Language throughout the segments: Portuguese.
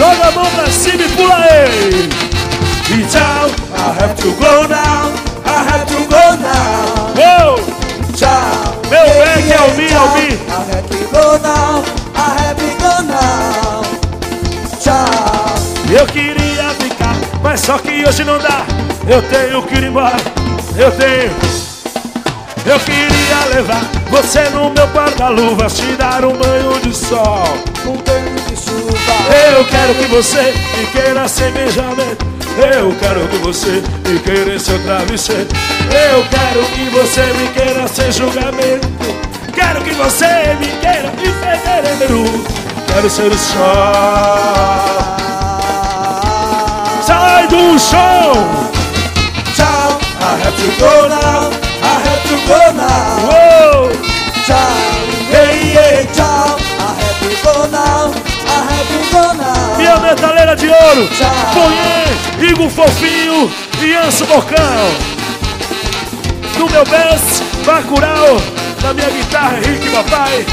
Joga a mão pra cima e pula aí. E tchau, I have to go now, I have to go now. Uou! Tchau. Meu back é o Mi, I have to go now, I have to go now. Tchau. Eu queria ficar, mas só que hoje não dá. Eu tenho que ir embora, eu queria levar você no meu guarda-luva, te dar um banho de sol, Um banho de chuva. eu quero que você me queira sem beijamento. Eu quero que você me queira em seu travesseiro. Eu quero que você me queira sem julgamento. Quero que você me queira em fevereiro. Quero ser o sol. Sai do chão! Tchau. I have to go now, I have to go now. Uou! Tchau. Yeah. Tchau. I have to go now, I have to go now. Minha metaleira de ouro, Tchau. Bonhê, Igor Fofinho e Anso Bocão. No meu bass, Bacurau, na minha guitarra, Henrique Papai.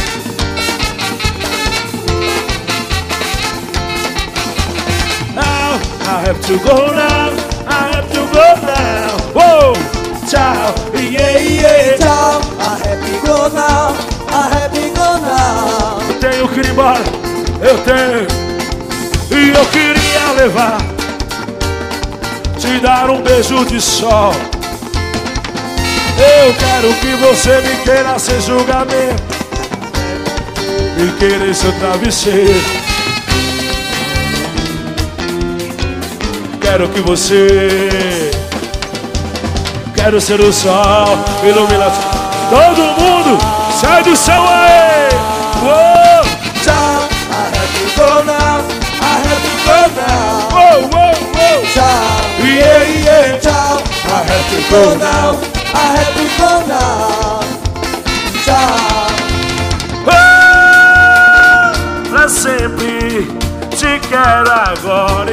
Now, I have to go now, I have to go now. Whoa, tchau, yeah. Tchau. I have to go now, I have to go now. Eu tenho que ir embora, eu tenho. E eu queria levar, te dar um beijo de sol. Eu quero que você me queira sem julgamento, me queira em seu travesseiro. Quero que você, quero ser o sol, iluminação. Todo mundo, sai do chão aí! Uou! Tchau. I have to go now, I have to go now. Uou! Tchau. Yeah. Tchau. I have to go now, I have to go now. Tchau. Oh, pra sempre te quero agora.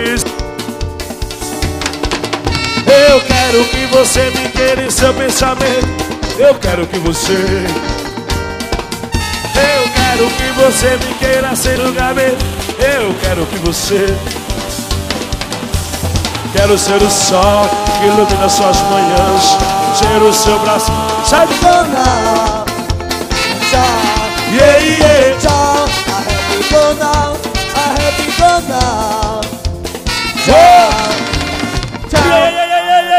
Eu quero que você me queira em seu pensamento. Eu quero que você me queira sem julgamento. Eu quero que você, quero ser o sol que ilumina suas manhãs, ser o seu braço. Sai do Go now. Tchau. yeah. Tchau. I have to go now, I have to go now. Oh. Tchau. Yeah.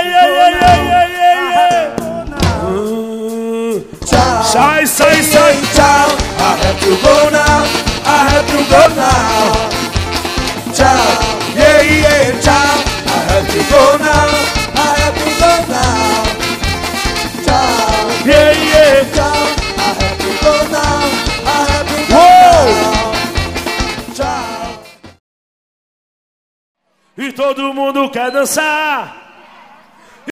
Sai. Tchau. I have to go now, I have to go now. Tchau. Yeah. Tchau. I have to go now, I have to go now. Tchau. Yeah. Tchau. I have to go now, I have to go Uou. now. Tchau. E todo mundo quer dançar.